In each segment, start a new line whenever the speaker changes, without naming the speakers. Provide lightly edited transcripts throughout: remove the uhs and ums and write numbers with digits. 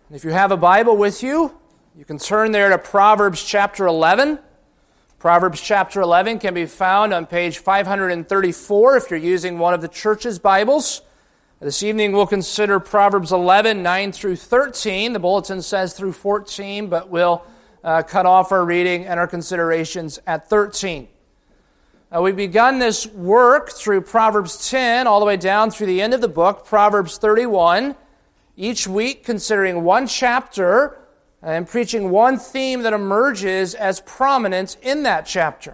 If you have a Bible with you, you can turn there to Proverbs chapter 11. Proverbs chapter 11 can be found on page 534 if you're using one of the church's Bibles. This evening we'll consider Proverbs 11, 9 through 13. The bulletin says through 14, but we'll cut off our reading and our considerations at 13. We've begun this work through Proverbs 10 all the way down through the end of the book, Proverbs 31, each week considering one chapter and preaching one theme that emerges as prominent in that chapter.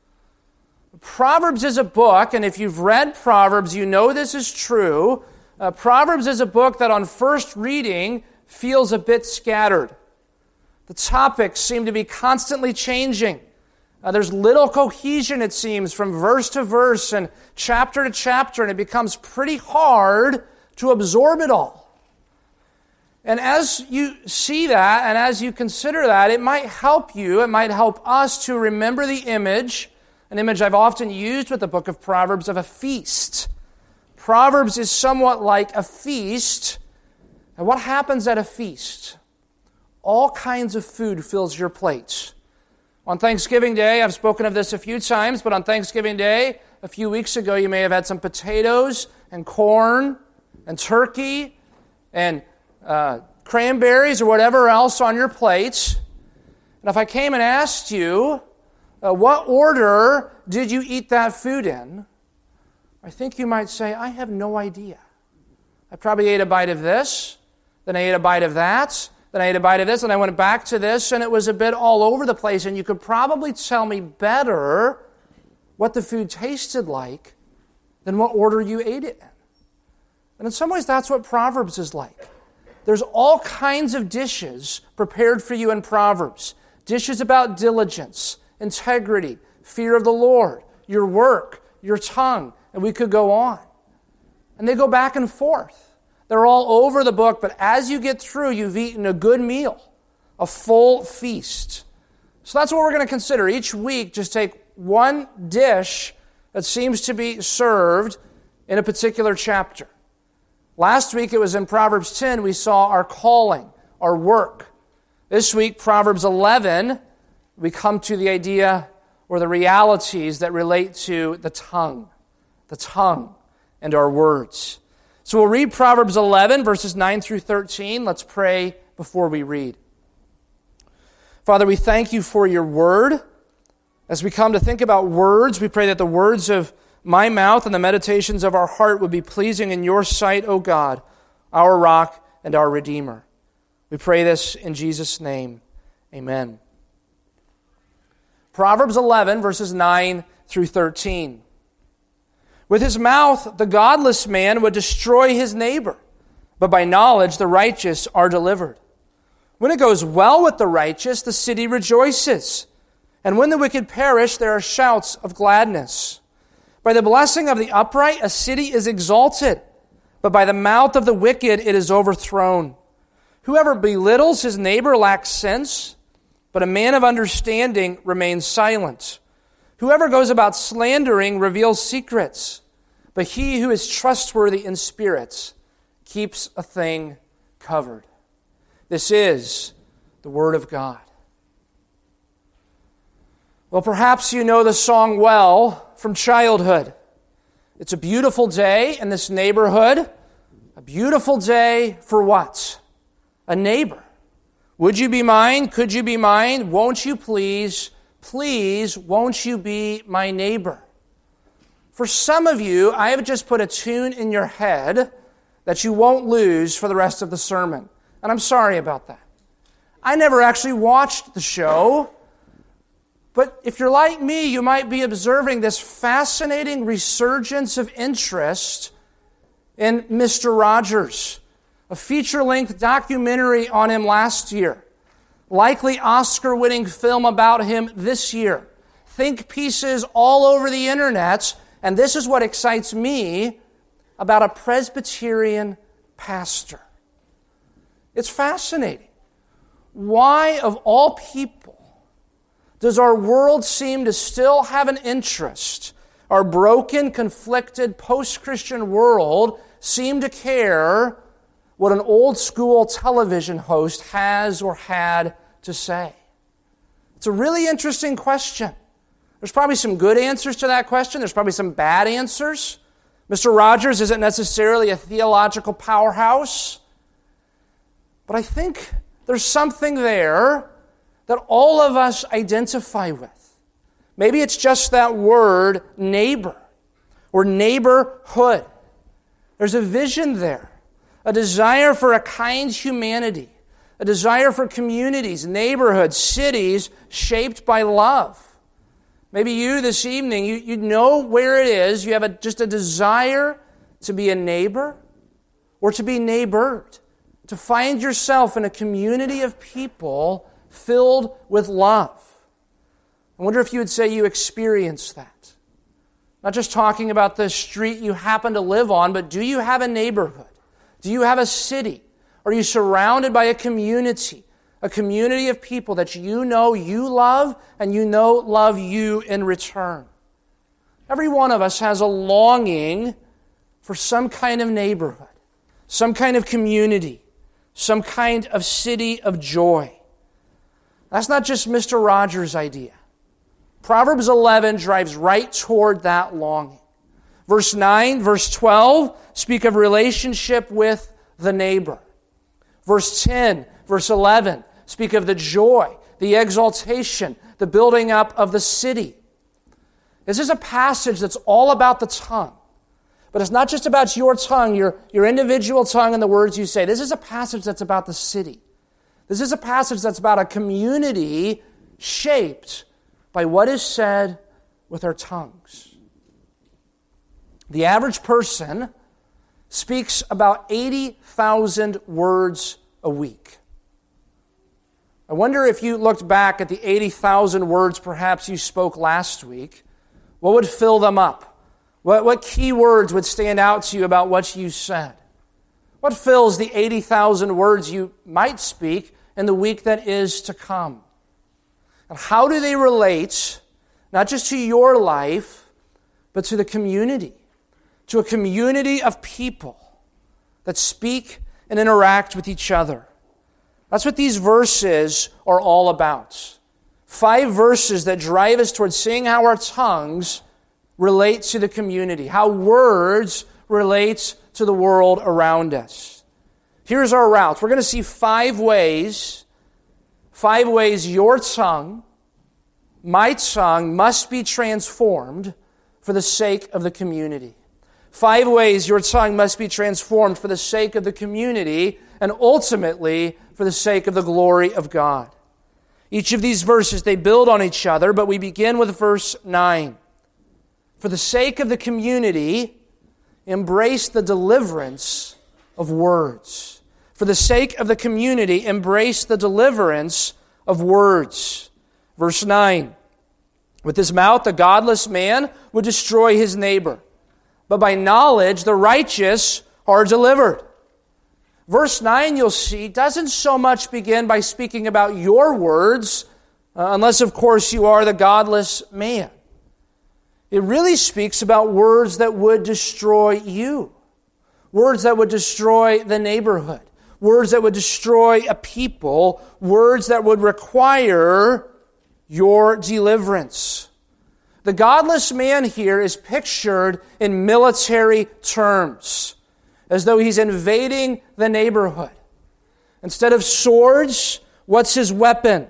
Proverbs is a book, and if you've read Proverbs, you know this is true. Proverbs is a book that on first reading feels a bit scattered. The topics seem to be constantly changing. There's little cohesion, it seems, from verse to verse and chapter to chapter, and it becomes pretty hard to absorb it all. And as you see that, and as you consider that, it might help you, it might help us to remember the image, an image I've often used with the book of Proverbs, of a feast. Proverbs is somewhat like a feast. And what happens at a feast? All kinds of food fills your plate. On Thanksgiving Day, I've spoken of this a few times, but on Thanksgiving Day, a few weeks ago, you may have had some potatoes and corn and turkey and cranberries or whatever else on your plates. And if I came and asked you, what order did you eat that food in? I think you might say, I have no idea. I probably ate a bite of this, then I ate a bite of that, then I ate a bite of this, and I went back to this, and it was a bit all over the place, and you could probably tell me better what the food tasted like than what order you ate it in. And in some ways, that's what Proverbs is like. There's all kinds of dishes prepared for you in Proverbs. Dishes about diligence, integrity, fear of the Lord, your work, your tongue, and we could go on. And they go back and forth. They're all over the book, but as you get through, you've eaten a good meal, a full feast. So that's what we're going to consider. Each week, just take one dish that seems to be served in a particular chapter. Last week, it was in Proverbs 10, we saw our calling, our work. This week, Proverbs 11, we come to the idea or the realities that relate to the tongue and our words. So we'll read Proverbs 11, verses 9 through 13. Let's pray before we read. Father, we thank you for your word. As we come to think about words, we pray that the words of my mouth and the meditations of our heart would be pleasing in your sight, O God, our rock and our Redeemer. We pray this in Jesus' name. Amen. Proverbs 11, verses 9 through 13. With his mouth, the godless man would destroy his neighbor, but by knowledge the righteous are delivered. When it goes well with the righteous, the city rejoices, and when the wicked perish, there are shouts of gladness. By the blessing of the upright, a city is exalted, but by the mouth of the wicked it is overthrown. Whoever belittles his neighbor lacks sense, but a man of understanding remains silent. Whoever goes about slandering reveals secrets, but he who is trustworthy in spirit keeps a thing covered. This is the word of God. Well, perhaps you know the song well from childhood. It's a beautiful day in this neighborhood. A beautiful day for what? A neighbor. Would you be mine? Could you be mine? Won't you please? Please, won't you be my neighbor? For some of you, I have just put a tune in your head that you won't lose for the rest of the sermon. And I'm sorry about that. I never actually watched the show. But if you're like me, you might be observing this fascinating resurgence of interest in Mr. Rogers, a feature-length documentary on him last year, likely Oscar-winning film about him this year. Think pieces all over the internet, and this is what excites me about a Presbyterian pastor. It's fascinating. Why, of all people, does our world seem to still have an interest? Our broken, conflicted, post-Christian world seem to care what an old school television host has or had to say? It's a really interesting question. There's probably some good answers to that question. There's probably some bad answers. Mr. Rogers isn't necessarily a theological powerhouse. But I think there's something there that all of us identify with. Maybe it's just that word neighbor or neighborhood. There's a vision there, a desire for a kind humanity, a desire for communities, neighborhoods, cities shaped by love. Maybe you this evening, you know where it is. You have just a desire to be a neighbor or to be neighbored, to find yourself in a community of people filled with love. I wonder if you would say you experience that. Not just talking about the street you happen to live on, but do you have a neighborhood? Do you have a city? Are you surrounded by a community of people that you know you love and you know love you in return? Every one of us has a longing for some kind of neighborhood, some kind of community, some kind of city of joy. That's not just Mr. Rogers' idea. Proverbs 11 drives right toward that longing. Verse 9, verse 12 speak of relationship with the neighbor. Verse 10, verse 11 speak of the joy, the exaltation, the building up of the city. This is a passage that's all about the tongue. But it's not just about your tongue, your individual tongue and the words you say. This is a passage that's about the city. This is a passage that's about a community shaped by what is said with our tongues. The average person speaks about 80,000 words a week. I wonder if you looked back at the 80,000 words perhaps you spoke last week, what would fill them up? What key words would stand out to you about what you said? What fills the 80,000 words you might speak in the week that is to come? And how do they relate, not just to your life, but to the community, to a community of people that speak and interact with each other? That's what these verses are all about. 5 verses that drive us towards seeing how our tongues relate to the community, how words relate to the world around us. Here's our route. We're going to see 5 ways your tongue, my tongue, must be transformed for the sake of the community. 5 ways your tongue must be transformed for the sake of the community and ultimately for the sake of the glory of God. Each of these verses, they build on each other, but we begin with verse 9. For the sake of the community, embrace the deliverance of words. For the sake of the community, embrace the deliverance of words. Verse 9. With his mouth, the godless man would destroy his neighbor, but by knowledge, the righteous are delivered. Verse 9, you'll see, doesn't so much begin by speaking about your words, unless, of course, you are the godless man. It really speaks about words that would destroy you, words that would destroy the neighborhood, words that would destroy a people, words that would require your deliverance. The godless man here is pictured in military terms, as though he's invading the neighborhood. Instead of swords, what's his weapon?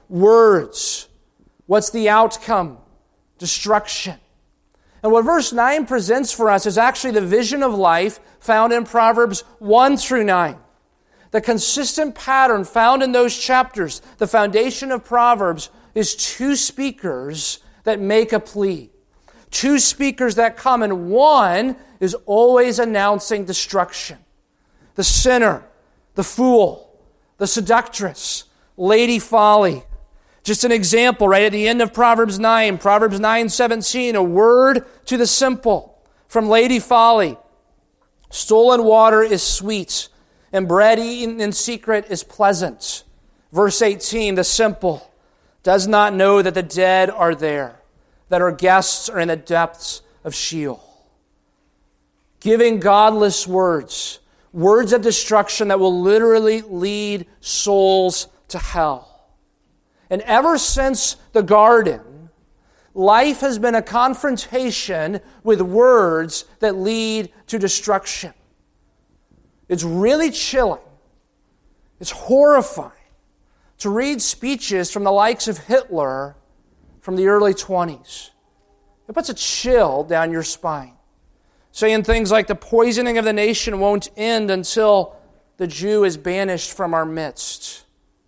Words. What's the outcome? Destruction. And what verse 9 presents for us is actually the vision of life found in Proverbs 1 through 9. The consistent pattern found in those chapters, the foundation of Proverbs, is 2 speakers that make a plea. 2 speakers that come, and one is always announcing destruction. The sinner, the fool, the seductress, Lady Folly. Just an example, right at the end of Proverbs 9, Proverbs 9:17, a word to the simple from Lady Folly. Stolen water is sweet, and bread eaten in secret is pleasant. Verse 18, the simple does not know that the dead are there, that our guests are in the depths of Sheol. Giving godless words Words of destruction that will literally lead souls to hell. And ever since the garden, life has been a confrontation with words that lead to destruction. It's really chilling. It's horrifying to read speeches from the likes of Hitler from the early 20s. It puts a chill down your spine. Saying things like the poisoning of the nation won't end until the Jew is banished from our midst.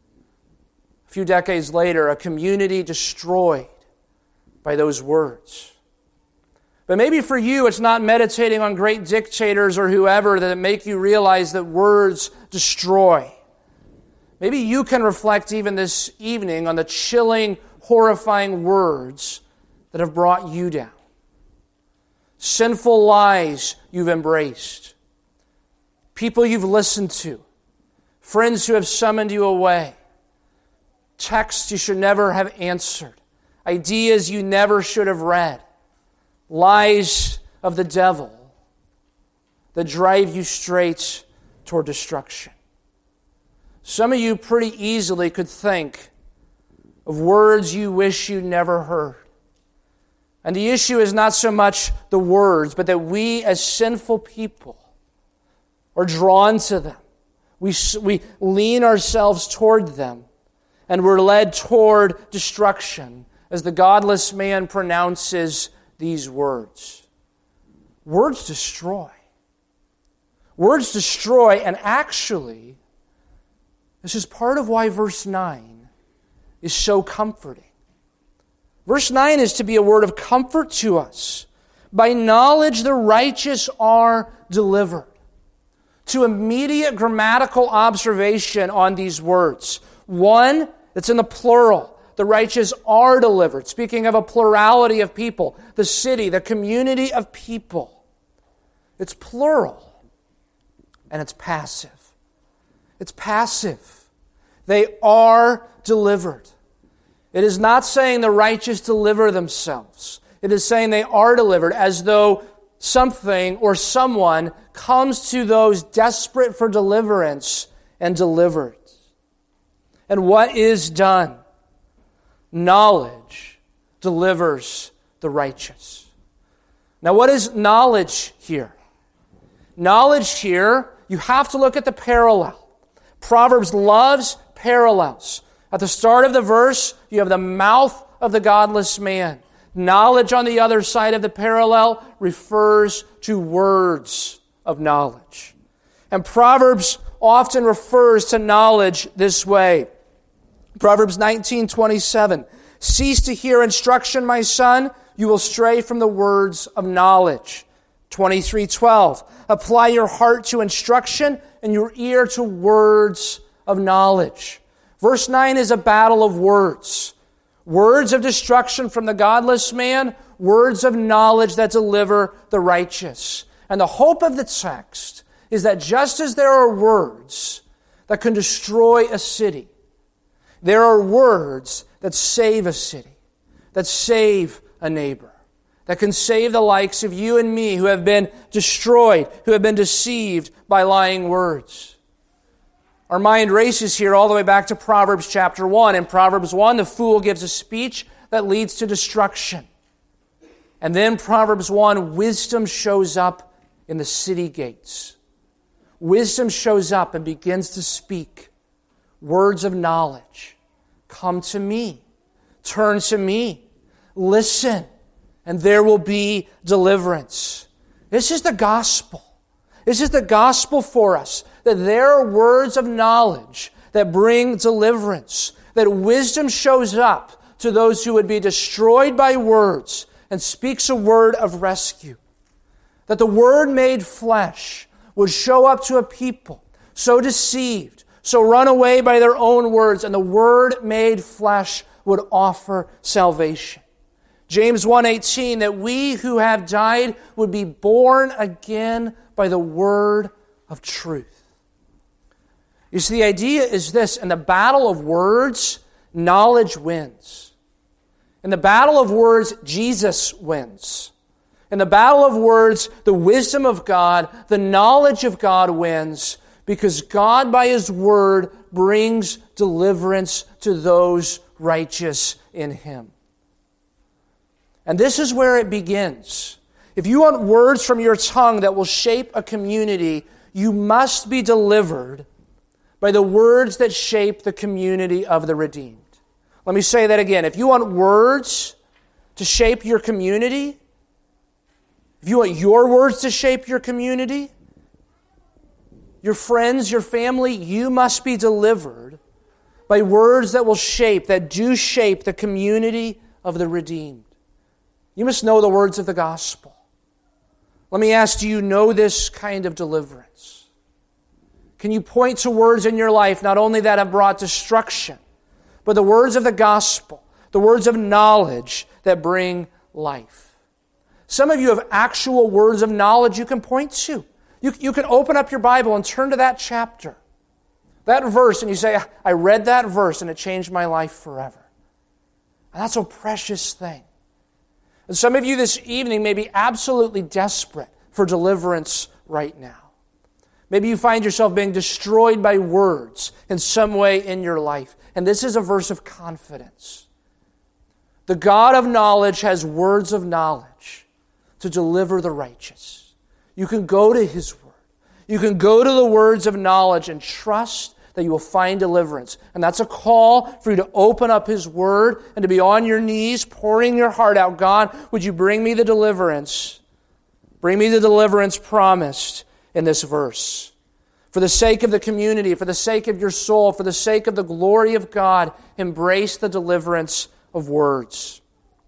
A few decades later, a community destroyed by those words. But maybe for you, it's not meditating on great dictators or whoever that make you realize that words destroy. Maybe you can reflect even this evening on the chilling, horrifying words that have brought you down. Sinful lies you've embraced. People you've listened to. Friends who have summoned you away. Texts you should never have answered. Ideas you never should have read. Lies of the devil that drive you straight toward destruction. Some of you pretty easily could think of words you wish you never heard. And the issue is not so much the words, but that we as sinful people are drawn to them. We lean ourselves toward them, and we're led toward destruction as the godless man pronounces these words. Words destroy. Words destroy, and actually, this is part of why verse 9 is so comforting. Verse 9 is to be a word of comfort to us. By knowledge the righteous are delivered. To immediate grammatical observation on these words. One, it's in the plural. The righteous are delivered. Speaking of a plurality of people. The city, the community of people. It's plural. And it's passive. It's passive. They are delivered. It is not saying the righteous deliver themselves. It is saying they are delivered as though something or someone comes to those desperate for deliverance and delivered. And what is done? Knowledge delivers the righteous. Now, what is knowledge here? Knowledge here, you have to look at the parallel. Proverbs loves parallels. At the start of the verse, you have the mouth of the godless man. Knowledge on the other side of the parallel refers to words of knowledge. And Proverbs often refers to knowledge this way. Proverbs 19:27. Cease to hear instruction, my son. You will stray from the words of knowledge. 23:12. Apply your heart to instruction and your ear to words of knowledge. Verse 9 is a battle of words. Words of destruction from the godless man, words of knowledge that deliver the righteous. And the hope of the text is that just as there are words that can destroy a city, there are words that save a city, that save a neighbor, that can save the likes of you and me who have been destroyed, who have been deceived by lying words. Our mind races here all the way back to Proverbs chapter 1. In Proverbs 1, the fool gives a speech that leads to destruction. And then Proverbs 1, wisdom shows up in the city gates. Wisdom shows up and begins to speak words of knowledge. Come to me. Turn to me. Listen, and there will be deliverance. This is the gospel. This is the gospel for us, that there are words of knowledge that bring deliverance, that wisdom shows up to those who would be destroyed by words and speaks a word of rescue, that the Word made flesh would show up to a people so deceived, so run away by their own words, and the Word made flesh would offer salvation. James 1:18, that we who have died would be born again by the word of truth. You see, the idea is this: in the battle of words, knowledge wins. In the battle of words, Jesus wins. In the battle of words, the wisdom of God, the knowledge of God wins, because God, by His Word, brings deliverance to those righteous in Him. And this is where it begins. If you want words from your tongue that will shape a community, you must be delivered by the words that shape the community of the redeemed. Let me say that again. If you want words to shape your community, if you want your words to shape your community, your friends, your family, you must be delivered by words that will shape, that do shape the community of the redeemed. You must know the words of the gospel. Let me ask, do you know this kind of deliverance? Can you point to words in your life not only that have brought destruction, but the words of the gospel, the words of knowledge that bring life? Some of you have actual words of knowledge you can point to. You can open up your Bible and turn to that chapter, that verse, and you say, I read that verse and it changed my life forever. And that's a precious thing. And some of you this evening may be absolutely desperate for deliverance right now. Maybe you find yourself being destroyed by words in some way in your life. And this is a verse of confidence. The God of knowledge has words of knowledge to deliver the righteous. You can go to His Word. You can go to the words of knowledge and trust that you will find deliverance. And that's a call for you to open up His Word and to be on your knees, pouring your heart out. God, would you bring me the deliverance? Bring me the deliverance promised in this verse. For the sake of the community, for the sake of your soul, for the sake of the glory of God, embrace the deliverance of words.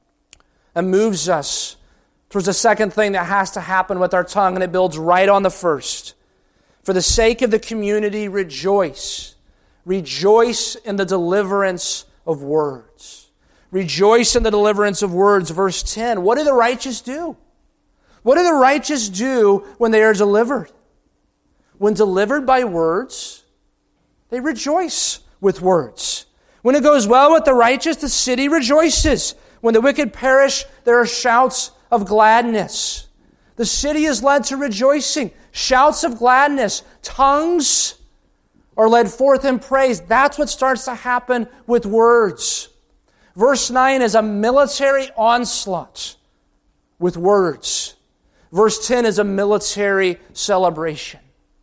And moves us towards the second thing that has to happen with our tongue, and it builds right on the first. For the sake of the community, rejoice. Rejoice in the deliverance of words. Rejoice in the deliverance of words. Verse 10, what do the righteous do? What do the righteous do when they are delivered? When delivered by words, they rejoice with words. When it goes well with the righteous, the city rejoices. When the wicked perish, there are shouts of gladness. The city is led to rejoicing, shouts of gladness. Tongues are led forth in praise. That's what starts to happen with words. Verse 9 is a military onslaught with words. Verse 10 is a military celebration.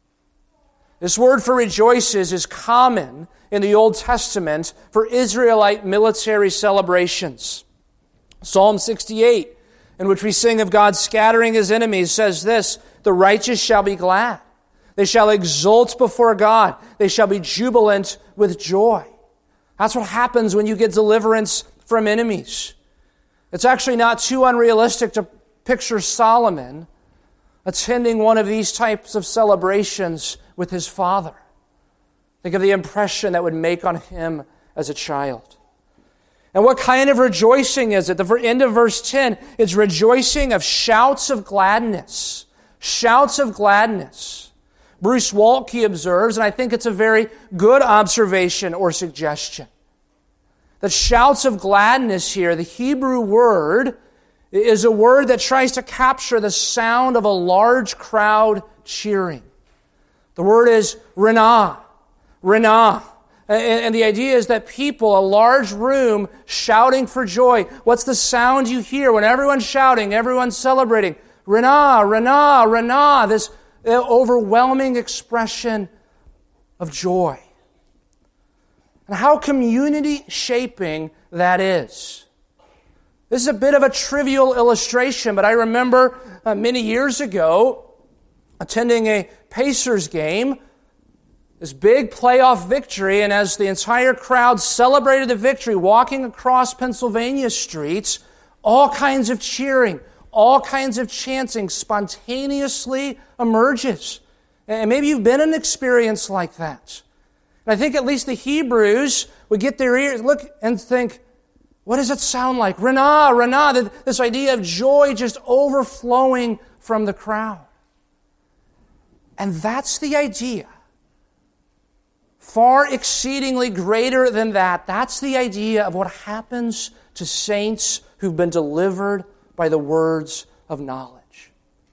This word for rejoices is common in the Old Testament for Israelite military celebrations. Psalm 68, in which we sing of God scattering His enemies, says this, the righteous shall be glad. They shall exult before God. They shall be jubilant with joy. That's what happens when you get deliverance from enemies. It's actually not too unrealistic to picture Solomon attending one of these types of celebrations with his father. Think of the impression that would make on him as a child. And what kind of rejoicing is it? The end of verse 10, it's rejoicing of shouts of gladness. Shouts of gladness. Bruce Waltke observes, and I think it's a very good observation or suggestion, that shouts of gladness here, the Hebrew word, is a word that tries to capture the sound of a large crowd cheering. The word is renah. Renah. And the idea is that people, a large room, shouting for joy. What's the sound you hear when everyone's shouting, everyone's celebrating? Renah, renah, renah. This overwhelming expression of joy. And how community shaping that is. This is a bit of a trivial illustration, but I remember many years ago attending a Pacers game, this big playoff victory, and as the entire crowd celebrated the victory, walking across Pennsylvania streets, all kinds of cheering, all kinds of chanting spontaneously emerges. And maybe you've been in an experience like that. And I think at least the Hebrews would get their ears, look and think, what does it sound like? Renah, renah, this idea of joy just overflowing from the crowd. And that's the idea. Far exceedingly greater than that, that's the idea of what happens to saints who've been delivered by the words of knowledge.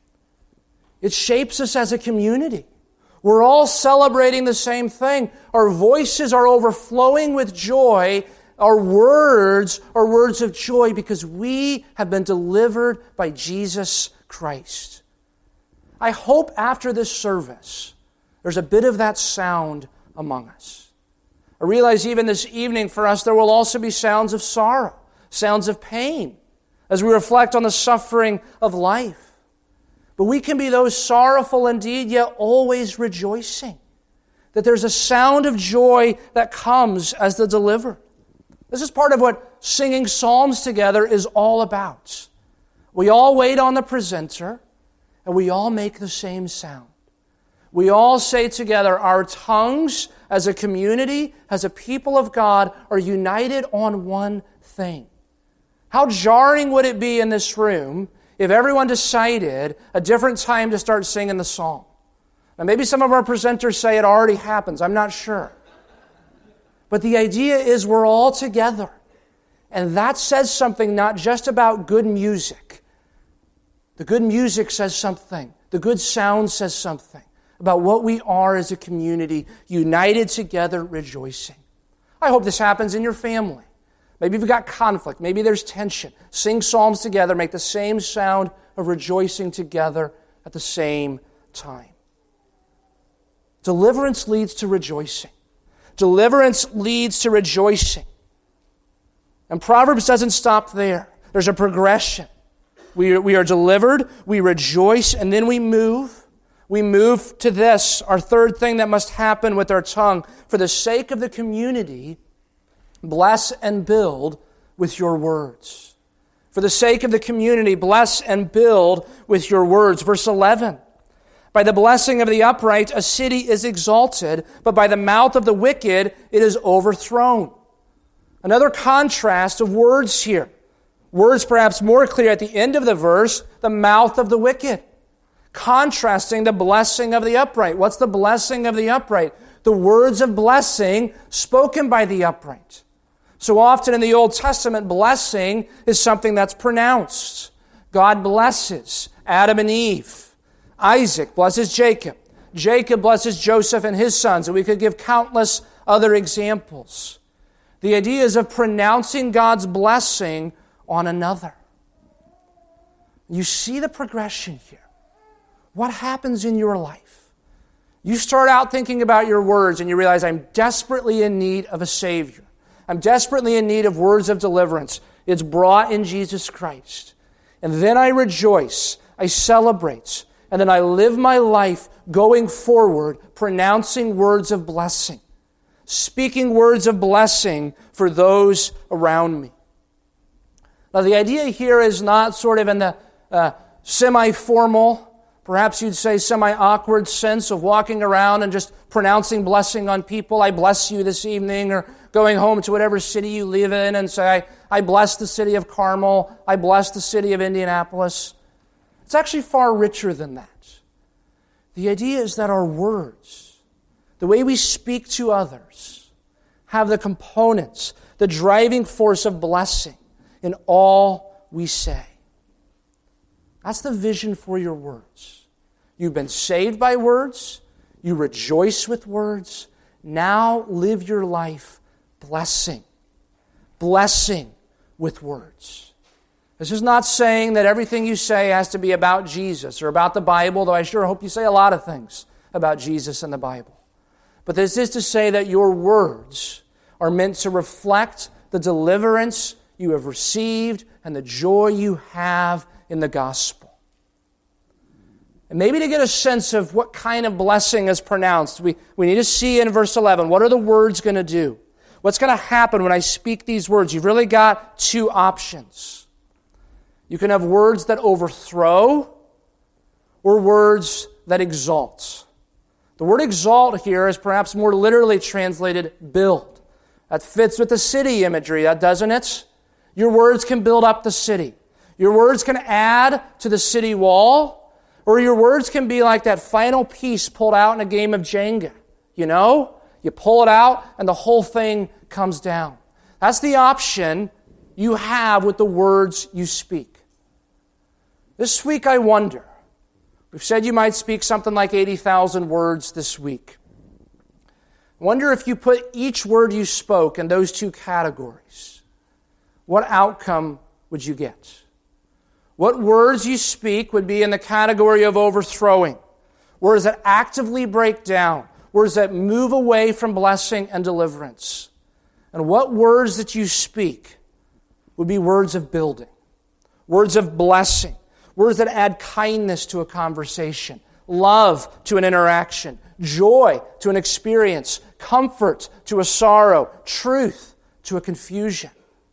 It shapes us as a community. We're all celebrating the same thing. Our voices are overflowing with joy. Our words are words of joy because we have been delivered by Jesus Christ. I hope after this service, there's a bit of that sound among us. I realize even this evening for us, there will also be sounds of sorrow, sounds of pain, as we reflect on the suffering of life. But we can be those sorrowful indeed, yet always rejoicing. That there's a sound of joy that comes as the delivered. This is part of what singing psalms together is all about. We all wait on the presenter, and we all make the same sound. We all say together, our tongues as a community, as a people of God, are united on one thing. How jarring would it be in this room if everyone decided a different time to start singing the song? Now, maybe some of our presenters say it already happens. I'm not sure. But the idea is we're all together. And that says something not just about good music. The good music says something. The good sound says something about what we are as a community, united together, rejoicing. I hope this happens in your family. Maybe you've got conflict. Maybe there's tension. Sing psalms together. Make the same sound of rejoicing together at the same time. Deliverance leads to rejoicing. Deliverance leads to rejoicing. And Proverbs doesn't stop there. There's a progression. We are delivered, we rejoice, and then we move. We move to this, our third thing that must happen with our tongue. For the sake of the community, bless and build with your words. For the sake of the community, bless and build with your words. Verse 11. By the blessing of the upright, a city is exalted, but by the mouth of the wicked, it is overthrown. Another contrast of words here. Words perhaps more clear at the end of the verse, the mouth of the wicked. Contrasting the blessing of the upright. What's the blessing of the upright? The words of blessing spoken by the upright. So often in the Old Testament, blessing is something that's pronounced. God blesses Adam and Eve. Isaac blesses Jacob. Jacob blesses Joseph and his sons. And we could give countless other examples. The idea is of pronouncing God's blessing on another. You see the progression here. What happens in your life? You start out thinking about your words and you realize, I'm desperately in need of a Savior. I'm desperately in need of words of deliverance. It's brought in Jesus Christ. And then I rejoice, I celebrate, and then I live my life going forward, pronouncing words of blessing, speaking words of blessing for those around me. Now, the idea here is not sort of in the semi-formal, perhaps you'd say semi-awkward sense of walking around and just pronouncing blessing on people. I bless you this evening, or going home to whatever city you live in and say, I bless the city of Carmel. I bless the city of Indianapolis. It's actually far richer than that. The idea is that our words, the way we speak to others, have the components, the driving force of blessing in all we say. That's the vision for your words. You've been saved by words. You rejoice with words. Now live your life blessing. Blessing with words. This is not saying that everything you say has to be about Jesus or about the Bible, though I sure hope you say a lot of things about Jesus and the Bible. But this is to say that your words are meant to reflect the deliverance you have received and the joy you have in the gospel. And maybe to get a sense of what kind of blessing is pronounced, we need to see in verse 11, what are the words going to do? What's going to happen when I speak these words? You've really got two options. You can have words that overthrow or words that exalt. The word exalt here is perhaps more literally translated build. That fits with the city imagery, doesn't it? Your words can build up the city. Your words can add to the city wall, or your words can be like that final piece pulled out in a game of Jenga. You know? You pull it out and the whole thing comes down. That's the option you have with the words you speak. This week I wonder, we've said you might speak something like 80,000 words this week. I wonder if you put each word you spoke in those two categories, what outcome would you get? What words you speak would be in the category of overthrowing, words that actively break down, words that move away from blessing and deliverance. And what words that you speak would be words of building, words of blessing, words that add kindness to a conversation, love to an interaction, joy to an experience, comfort to a sorrow, truth to a confusion.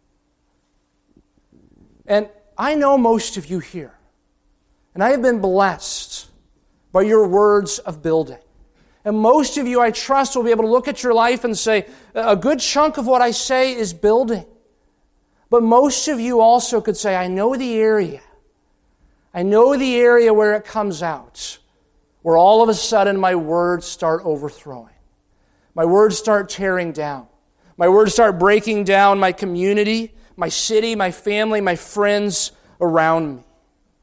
And I know most of you here, and I have been blessed by your words of building. And most of you, I trust, will be able to look at your life and say, a good chunk of what I say is building. But most of you also could say, I know the area. I know the area where it comes out, where all of a sudden my words start overthrowing. My words start tearing down. My words start breaking down my community, my city, my family, my friends around me.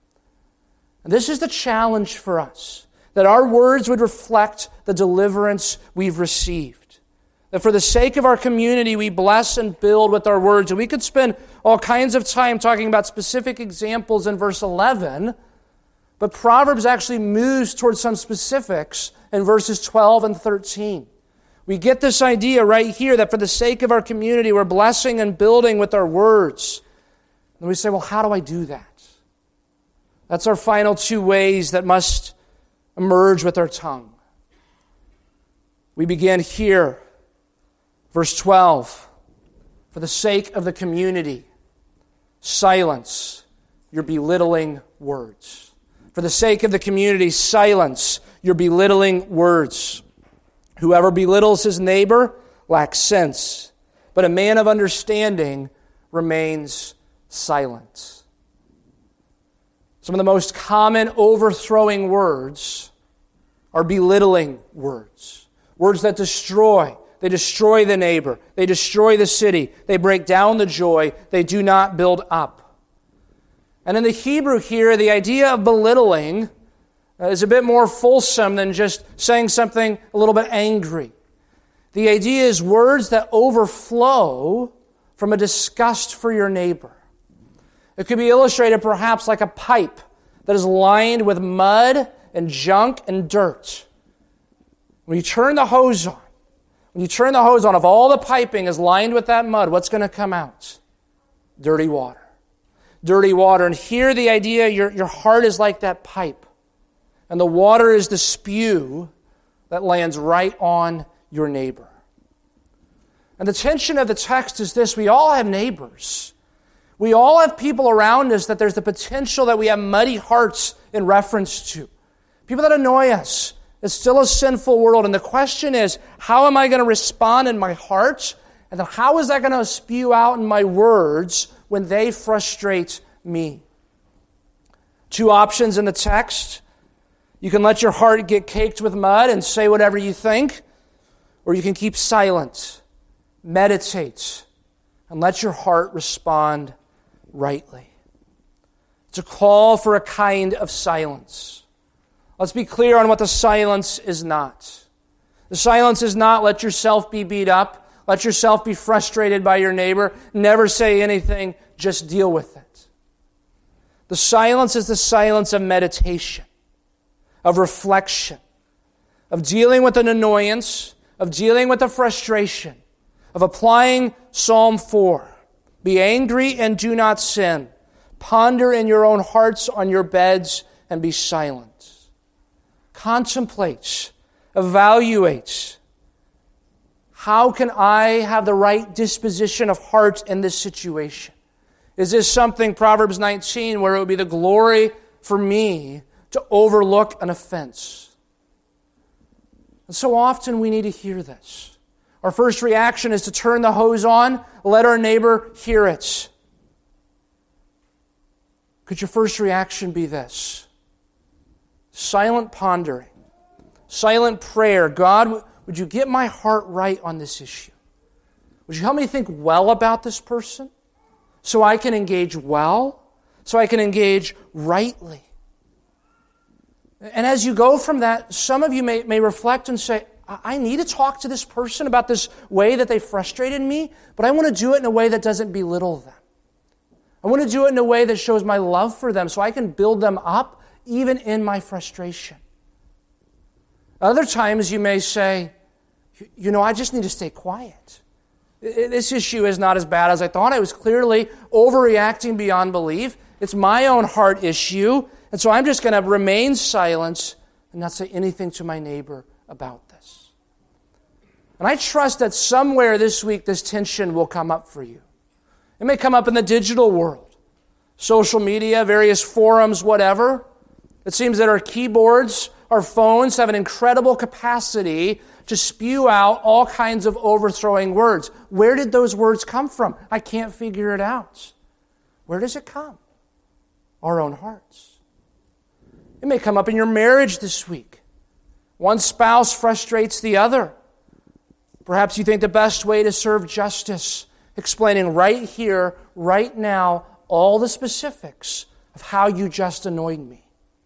And this is the challenge for us, that our words would reflect the deliverance we've received. That for the sake of our community, we bless and build with our words. And we could spend all kinds of time talking about specific examples in verse 11, but Proverbs actually moves towards some specifics in verses 12 and 13. We get this idea right here that for the sake of our community, we're blessing and building with our words. And we say, well, how do I do that? That's our final two ways that must emerge with our tongue. We begin here, verse 12. For the sake of the community, silence your belittling words. For the sake of the community, silence your belittling words. Whoever belittles his neighbor lacks sense, but a man of understanding remains silent. Some of the most common overthrowing words are belittling words. Words that destroy. They destroy the neighbor. They destroy the city. They break down the joy. They do not build up. And in the Hebrew here, the idea of belittling is a bit more fulsome than just saying something a little bit angry. The idea is words that overflow from a disgust for your neighbor. It could be illustrated perhaps like a pipe that is lined with mud and junk and dirt. When you turn the hose on, if all the piping is lined with that mud, what's going to come out? Dirty water. Dirty water. And here the idea, your heart is like that pipe. And the water is the spew that lands right on your neighbor. And the tension of the text is this: we all have neighbors. We all have people around us that there's the potential that we have muddy hearts in reference to. People that annoy us. It's still a sinful world. And the question is, how am I going to respond in my heart? And then how is that going to spew out in my words when they frustrate me? Two options in the text. You can let your heart get caked with mud and say whatever you think, or you can keep silent, meditate, and let your heart respond rightly. It's a call for a kind of silence. Let's be clear on what the silence is not. The silence is not let yourself be beat up, let yourself be frustrated by your neighbor, never say anything, just deal with it. The silence is the silence of meditation, of reflection, of dealing with an annoyance, of dealing with a frustration, of applying Psalm 4. Be angry and do not sin. Ponder in your own hearts on your beds and be silent. Contemplate, evaluate. How can I have the right disposition of heart in this situation? Is this something, Proverbs 19, where it would be the glory for me to overlook an offense? And so often we need to hear this. Our first reaction is to turn the hose on, let our neighbor hear it. Could your first reaction be this? Silent pondering, silent prayer. God, would you get my heart right on this issue? Would you help me think well about this person so I can engage well, so I can engage rightly. And as you go from that, some of you may reflect and say, I need to talk to this person about this way that they frustrated me, but I want to do it in a way that doesn't belittle them. I want to do it in a way that shows my love for them so I can build them up even in my frustration. Other times you may say, I just need to stay quiet. This issue is not as bad as I thought. I was clearly overreacting beyond belief. It's my own heart issue, and so I'm just going to remain silent and not say anything to my neighbor about this. And I trust that somewhere this week this tension will come up for you. It may come up in the digital world, social media, various forums, whatever. It seems that our keyboards, our phones have an incredible capacity to spew out all kinds of overthrowing words. Where did those words come from? I can't figure it out. Where does it come? Our own hearts. It may come up in your marriage this week. One spouse frustrates the other. Perhaps you think the best way to serve justice, explaining right here, right now, all the specifics of how you just annoyed me.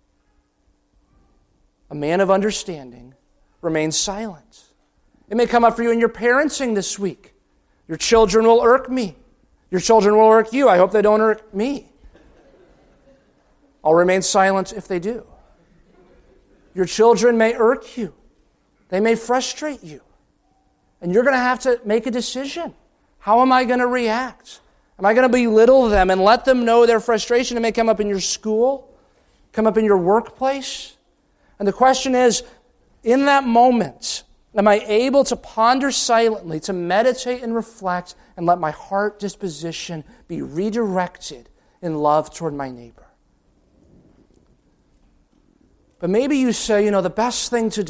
A man of understanding remains silent. It may come up for you in your parenting this week. Your children will irk me. Your children will irk you. I hope they don't irk me. I'll remain silent if they do. Your children may irk you. They may frustrate you. And you're going to have to make a decision. How am I going to react? Am I going to belittle them and let them know their frustration? It may come up in your school, come up in your workplace. And the question is, in that moment, am I able to ponder silently, to meditate and reflect, and let my heart disposition be redirected in love toward my neighbor? But maybe you say, the best thing to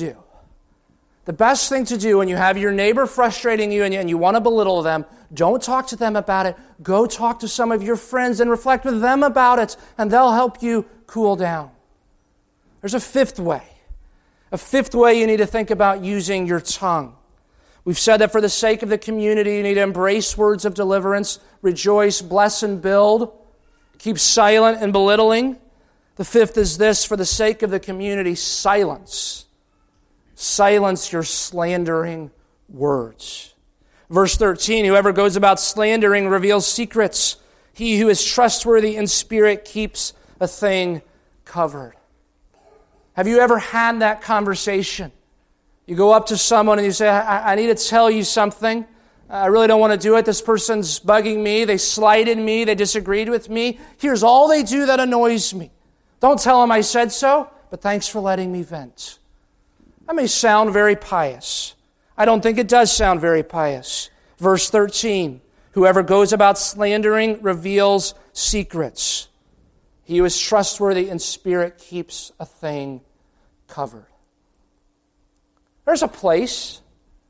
do when you have your neighbor frustrating you and you want to belittle them, don't talk to them about it. Go talk to some of your friends and reflect with them about it, and they'll help you cool down. There's a fifth way. A fifth way you need to think about using your tongue. We've said that for the sake of the community, you need to embrace words of deliverance, rejoice, bless, and build. Keep silent and belittling. The fifth is this: for the sake of the community, silence. Silence your slandering words. Verse 13, whoever goes about slandering reveals secrets. He who is trustworthy in spirit keeps a thing covered. Have you ever had that conversation? You go up to someone and you say, I need to tell you something. I really don't want to do it. This person's bugging me. They slighted me. They disagreed with me. Here's all they do that annoys me. Don't tell them I said so, but thanks for letting me vent. That may sound very pious. I don't think it does sound very pious. Verse 13, whoever goes about slandering reveals secrets. He who is trustworthy in spirit keeps a thing covered. There's a place.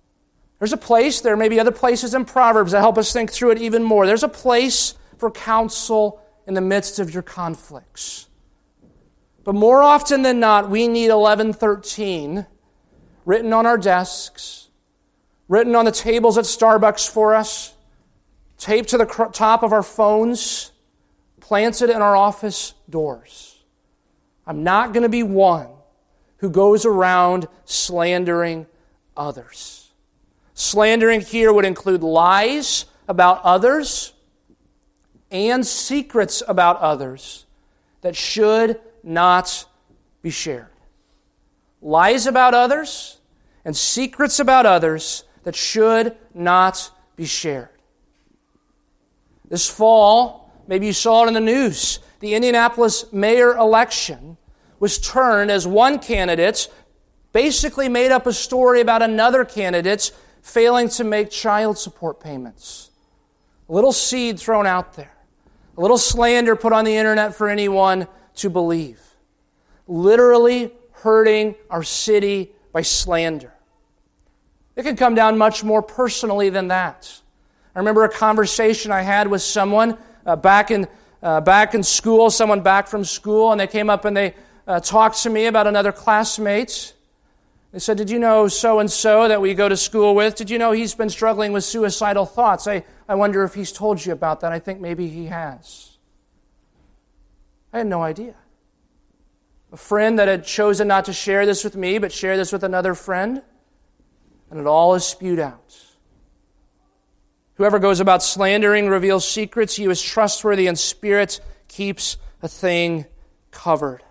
There may be other places in Proverbs that help us think through it even more. There's a place for counsel in the midst of your conflicts. But more often than not, we need 11:13 written on our desks, written on the tables at Starbucks for us, taped to the top of our phones, planted in our office doors. I'm not going to be one who goes around slandering others. Slandering here would include lies about others and secrets about others that should not be shared. Lies about others and secrets about others that should not be shared. This fall, maybe you saw it in the news, the Indianapolis mayor election was turned as one candidate basically made up a story about another candidate failing to make child support payments. A little seed thrown out there. A little slander put on the internet for anyone to believe. Literally hurting our city by slander. It can come down much more personally than that. I remember a conversation I had with someone back in school, someone back from school, and they came up and they talked to me about another classmate. They said, did you know so-and-so that we go to school with? Did you know he's been struggling with suicidal thoughts? I wonder if he's told you about that. I think maybe he has. I had no idea. A friend that had chosen not to share this with me, but share this with another friend, and it all is spewed out. Whoever goes about slandering reveals secrets. He who is trustworthy in spirit keeps a thing covered.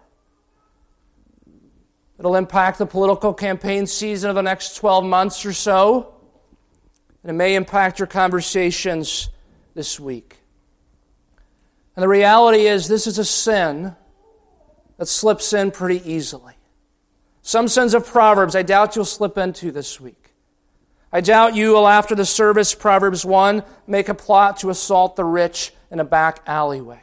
It'll impact the political campaign season of the next 12 months or so. And it may impact your conversations this week. And the reality is, this is a sin that slips in pretty easily. Some sins of Proverbs I doubt you'll slip into this week. I doubt you will, after the service, Proverbs 1, make a plot to assault the rich in a back alleyway.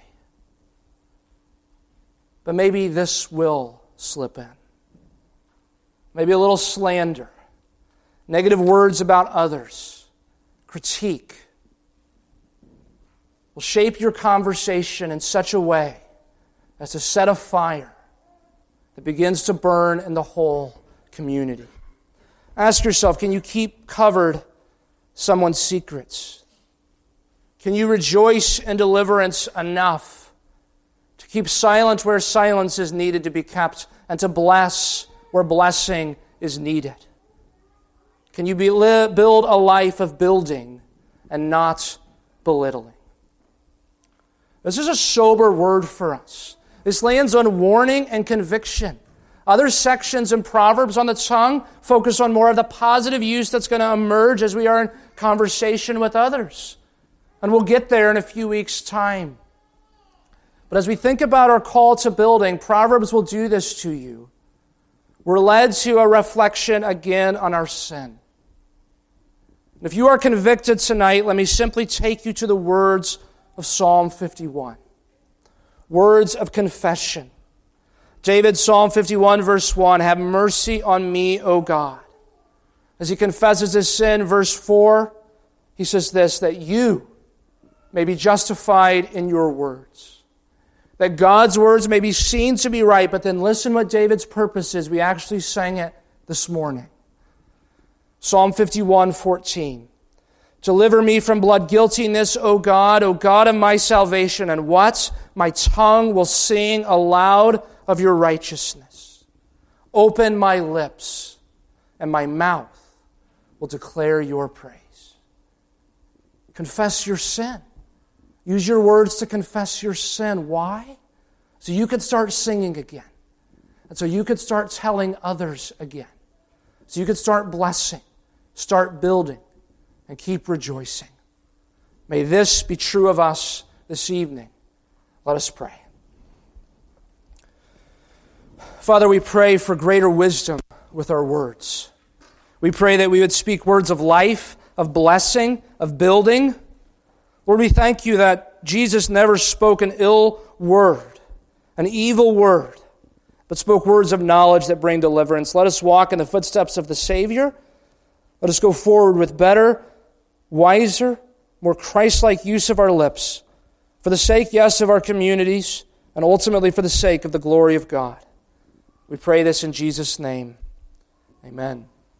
But maybe this will slip in. Maybe a little slander, negative words about others, critique will shape your conversation in such a way as to set a fire that begins to burn in the whole community. Ask yourself, can you keep covered someone's secrets? Can you rejoice in deliverance enough to keep silent where silence is needed to be kept and to bless where blessing is needed? Can you build a life of building and not belittling? This is a sober word for us. This lands on warning and conviction. Other sections in Proverbs on the tongue focus on more of the positive use that's going to emerge as we are in conversation with others. And we'll get there in a few weeks' time. But as we think about our call to building, Proverbs will do this to you. We're led to a reflection again on our sin. And if you are convicted tonight, let me simply take you to the words of Psalm 51. Words of confession. David, Psalm 51, verse 1, "Have mercy on me, O God." As he confesses his sin, verse 4, he says this, that you may be justified in your words. That God's words may be seen to be right, but then listen what David's purpose is. We actually sang it this morning. Psalm 51, 14. "Deliver me from blood guiltiness, O God of my salvation, and what? My tongue will sing aloud of your righteousness. Open my lips, and my mouth will declare your praise." Confess your sin. Use your words to confess your sin. Why? So you could start singing again. And so you could start telling others again. So you could start blessing, start building, and keep rejoicing. May this be true of us this evening. Let us pray. Father, we pray for greater wisdom with our words. We pray that we would speak words of life, of blessing, of building. Lord, we thank you that Jesus never spoke an ill word, an evil word, but spoke words of knowledge that bring deliverance. Let us walk in the footsteps of the Savior. Let us go forward with better, wiser, more Christ-like use of our lips, for the sake, yes, of our communities, and ultimately for the sake of the glory of God. We pray this in Jesus' name. Amen.